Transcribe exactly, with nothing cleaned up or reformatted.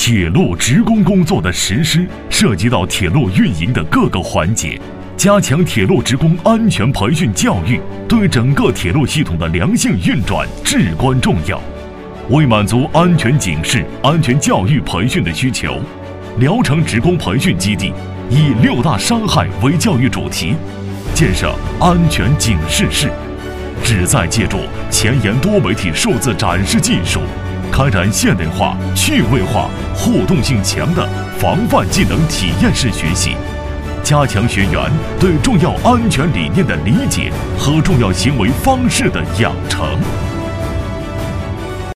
铁路职工工作的实施涉及到铁路运营的各个环节，加强铁路职工安全培训教育，对整个铁路系统的良性运转至关重要。为满足安全警示、安全教育培训的需求，聊城职工培训基地以六大伤害为教育主题，建设安全警示室，旨在借助前沿多媒体数字展示技术，开展现代化、趣味化、互动性强的防范技能体验式学习，加强学员对重要安全理念的理解和重要行为方式的养成。